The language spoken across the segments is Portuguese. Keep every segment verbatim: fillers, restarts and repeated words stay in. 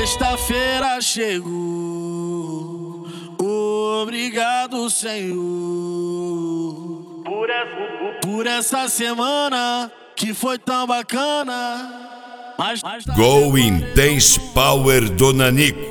Sexta-feira chegou, obrigado, Senhor, por essa, por essa semana que foi tão bacana. Mas, mas tá Go Intense Power do Nanico.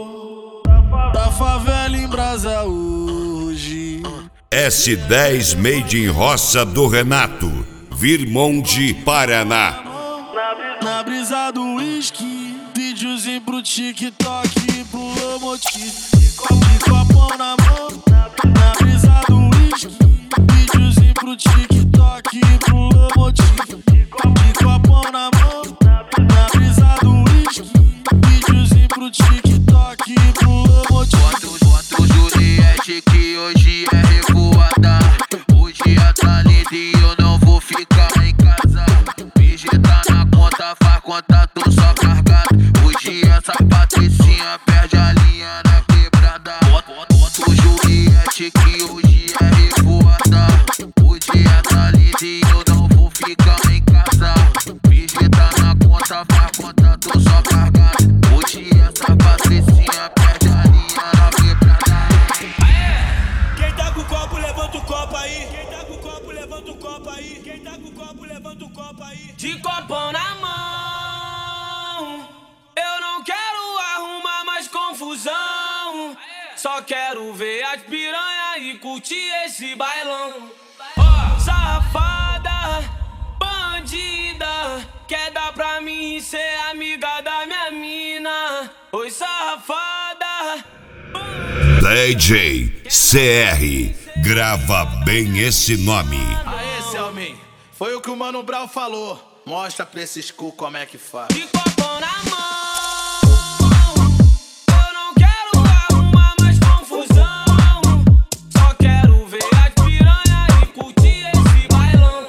da favela em brasa hoje. S dez Made in Roça do Renato, Virmonte, Paraná. Na brisa do whisky, videozinho pro TikTok e pro Lomotif. De copão na mão, na brisa do whisky, videozinho pro TikTok e pro Lomotif. De copão na mão, na brisa do whisky, videozinho pro TikTok e pro Lomotif. Bota o Juliette que hoje é revoada. Hoje é tá linda e eu não vou ficar em casa. Tá na conta, faz conta, tô só cargado. Hoje essa Patricinha perde a linha na quebrada. Bota o Juliette que hoje é revoada. Hoje essa linda e eu não vou ficar em casa. Finge tá na conta, faz conta, tô só cargado. Hoje essa Patricinha perde a linha na quebrada. Quem tá com o copo, levanta o copo aí. Quem tá com o copo, levanta o copo aí. Quem tá com o copo, levanta o copo aí. De copão na mão, eu não quero arrumar mais confusão. Só quero ver as piranha e curtir esse bailão. Ó, safada, bandida, quer dar pra mim ser amiga da minha mina. Oi, safada, D J C R, grava bem esse nome. Aê, Selmin, foi o que o Mano Brown falou. Mostra pra esses cu como é que faz. de copão na mão, eu não quero arrumar mais confusão. Só quero ver as piranha e curtir esse bailão.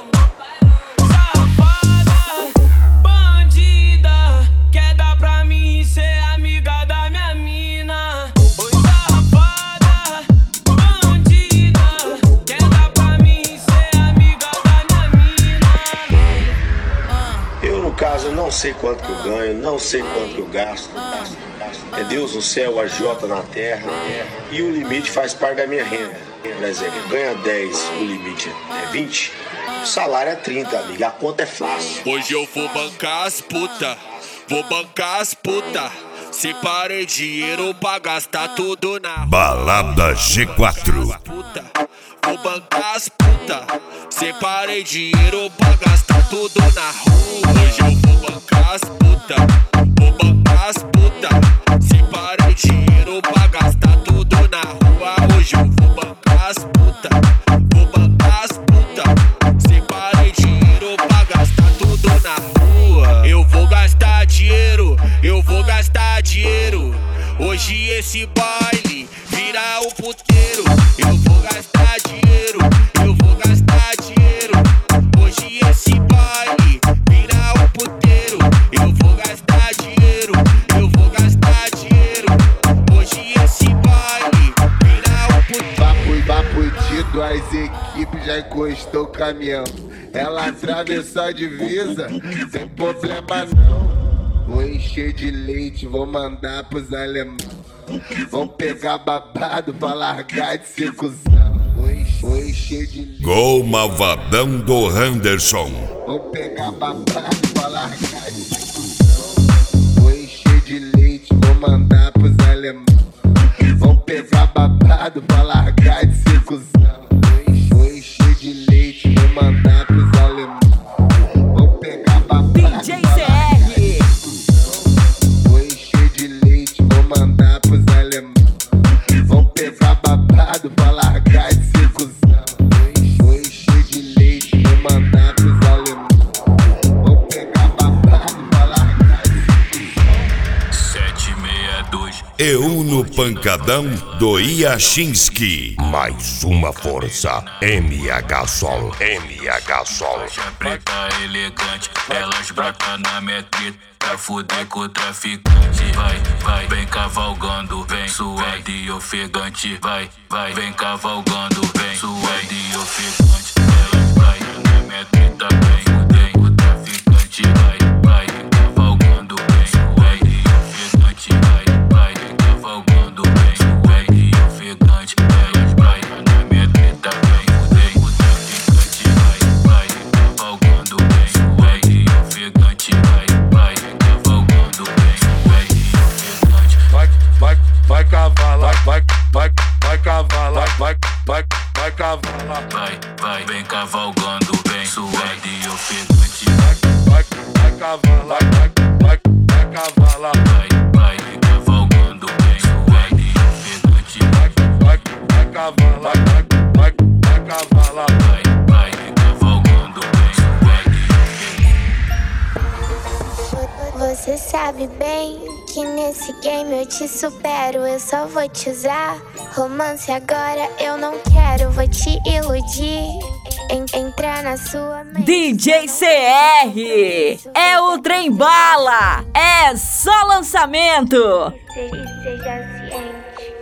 Safada, bandida, quer dar pra mim ser amiga da minha mina. Oi, safada, bandida, quer dar pra mim ser amiga da minha mina. Eu, no caso, não sei quanto que eu ganho, não sei quanto que eu gasto. É Deus no céu, a Jota na terra, e o limite faz parte da minha renda. Por exemplo, ganha dez, o limite é vinte, o salário é trinta, amiga, a conta é fácil. Hoje eu vou bancar as puta, vou bancar as puta. Separei dinheiro pra gastar tudo na rua. Balada G quatro. Puta, vou bancar as puta. Separei dinheiro pra gastar tudo na rua. Hoje eu vou bancar as puta, vou bancar as puta. Separei dinheiro pra gastar tudo na rua. Hoje eu vou bancar as puta, vou bancar as puta. Separei dinheiro pra gastar tudo na rua. Eu vou gastar dinheiro, eu vou gastar dinheiro. Hoje esse baile vira o puteiro. Eu vou gastar dinheiro, eu vou gastar dinheiro. Hoje esse baile vira o puteiro. Eu vou gastar dinheiro, eu vou gastar dinheiro. Hoje esse baile vira o puteiro. Papo e papo tido, as equipes já encostou o caminhão. Ela atravessou a divisa, sem problema não. Vou encher de leite, vou mandar pros alemão. Vão pegar babado pra largar de ser cuzão. Vou encher de leite. Gol Malvadão do Henderson. Vou pegar babado pra largar de ser cuzão. Vou encher de leite, vou mandar pros alemão. Vão pegar babado pra largar de ser cuzão. Vou encher de leite, vou mandar pros alemão. Vou pegar babado D J C R. Vou encher de leite, vou mandar pros alemão. Vão pegar babado pra largar de ser cuzão. Vou encher de leite, vou mandar pros alemão. Vão pegar babado pra largar de ser cuzão. sete seis dois. E um no pancadão do Iachinski. Mais uma força, M H Sol, M H Sol. Faixa preta elegante, elas brota na metrita. Pra fuder com o traficante. Vai, vai, vem cavalgando, vem suado e ofegante. Vai, vai, vem cavalgando, vem suado e ofegante. Elas vai na metrita, vem, vem o traficante. Vai, vai, cavalgando, vem suado e ofegante. vai, vai cavala. Vai, vai, vem cavalgando, bem suave e ofegante. Vai, vai, vai cavala, vai, vai, vai cavala. Vai, vai, vem cavalgando, bem suave e ofegante. Vai, vai, vai cavala, vai, vai, vai cavala. Vai, vai, vem cavalgando, bem suave e ofegante. Você sabe bem que nesse game eu te supero, eu só vou te usar. Romance agora eu não quero, vou te iludir. En entrar na sua mente. D J C R é o trem bala, é só lançamento. Seja ciente.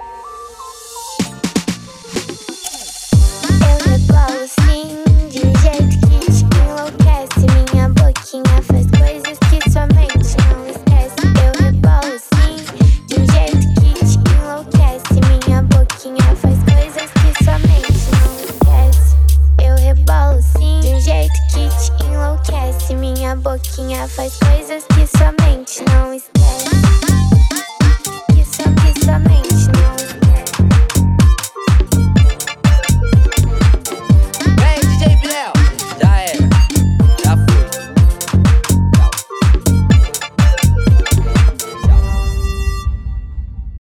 Eu rebolo sim, de um jeito que te enlouquece. Minha boquinha faz coisas que sua mente não esquece. Eu rebolo sim, de um jeito que te enlouquece. Minha boquinha faz coisas que sua mente não esquece. Eu rebolo sim, de um jeito que te enlouquece. Minha boquinha faz coisas que sua mente não esquece. Que sua, que sua mente não